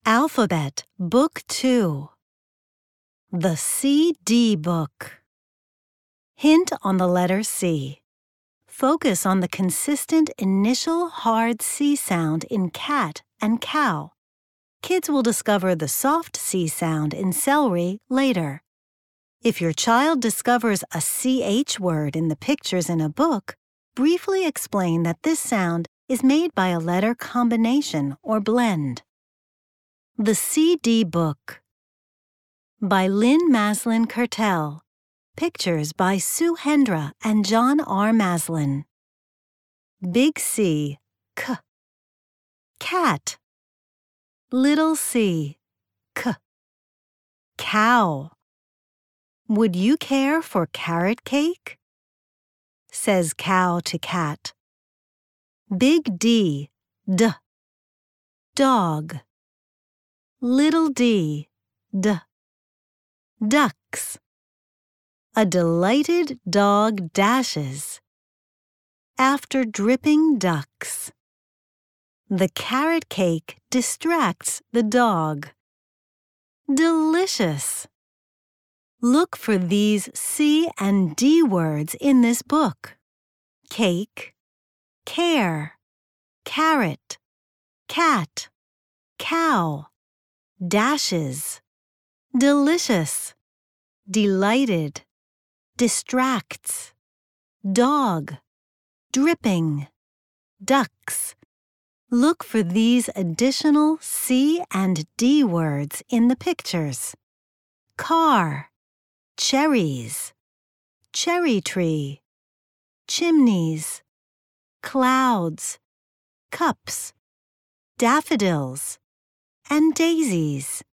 Alphabet, Book 2. The C-D Book. Hint on the letter C. Focus on the consistent initial hard C sound in cat and cow. Kids will discover the soft C sound in celery later. If your child discovers a CH word in the pictures in a book, briefly explain that this sound is made by a letter combination or blend. The C-D Book. By Lynn Maslin Kertel. Pictures by Sue Hendra and John R. Maslin. Big C, K. Cat. Little c, K. Cow. Would you care for carrot cake? Says cow to cat. Big D, D. Dog. Little d, D. Ducks. A delighted dog dashes after dripping ducks. The carrot cake distracts the dog. Delicious. Look for these C and D words in this book. Cake, care, carrot, cat, cow, dashes, delicious, delighted, distracts, dog, dripping, ducks. Look for these additional C and D words in the pictures. Car, cherries, cherry tree, chimneys, clouds, cups, daffodils, and daisies.